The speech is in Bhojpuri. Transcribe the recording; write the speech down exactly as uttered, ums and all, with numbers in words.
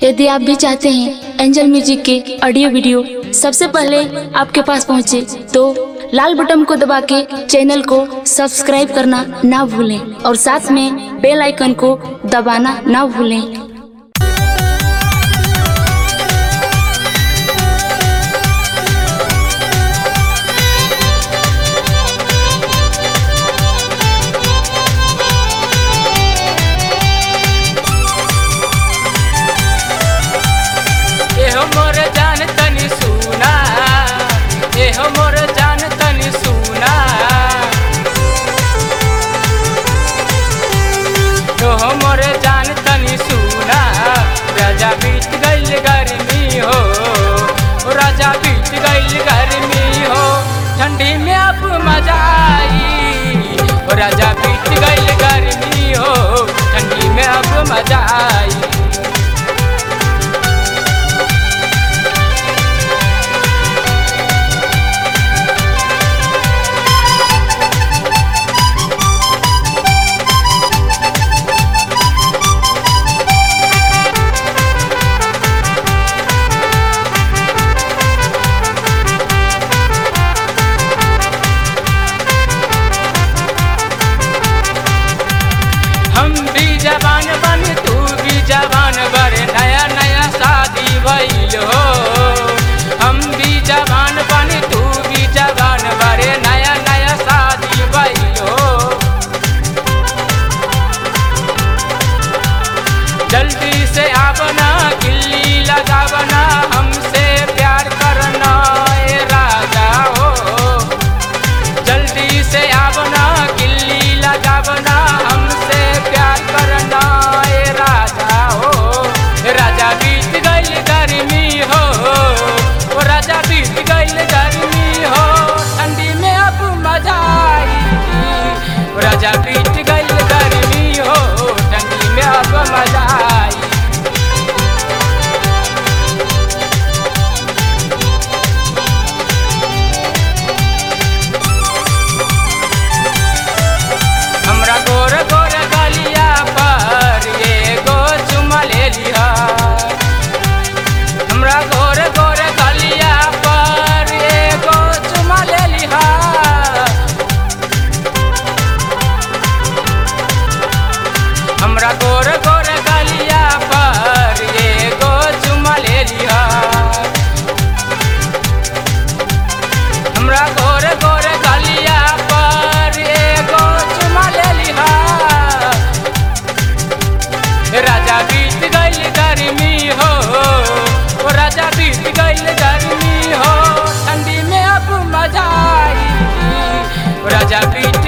यदि आप भी चाहते हैं एंजल म्यूजिक के ऑडियो वीडियो सबसे पहले आपके पास पहुंचे, तो लाल बटन को दबा के चैनल को सब्सक्राइब करना ना भूलें और साथ में बेल आइकन को दबाना ना भूलें। एहो मोर जान तनी सुना, एहो मोर जान तनी सुना, एहो मोर जान तनी सुना। राजा बीत गइल गर्मी हो, राजा बीत गइल गर्मी हो, ठंडी में अब मजा आई। राजा बीत गइल गर्मी हो, ठंडी में अब मजा आई। हम भी जवान बन तू भी जवान बर, नया नया शादी भइल हो। हम भी जवान बन तू भी जवान बर, नया नया शादी भइल हो। जल्दी से आवना किल्ली लगावना, हमसे प्यार करना ए राजा हो। जल्दी से आवना किल्ली लगावना, हमसे प्यार करना ए राजा हो। राजा बीत गइल गर्मी हो, ओ राजा बीत गइल गर्मी हो, ठंडी में अब मजा आई। राजा बीत गइल गर्मी हो, ठंडी में अब मजा आई। हमरा गोर गोर गलिया पर एगो चुमा ले लिहा। हमरा गोर गोर गलिया पर एगो चुमा ले लिहा। हमरा गोर गोर गलिया पर एगो चुमा ले लिहा। हमरा गोर गोर गलिया पर एगो चुमा ले लिहा। राजा बीत गइल गर्मी हो, ओ राजा बीत गइल गर्मी हो, ठंडी में अब मजा आई। राजा बीत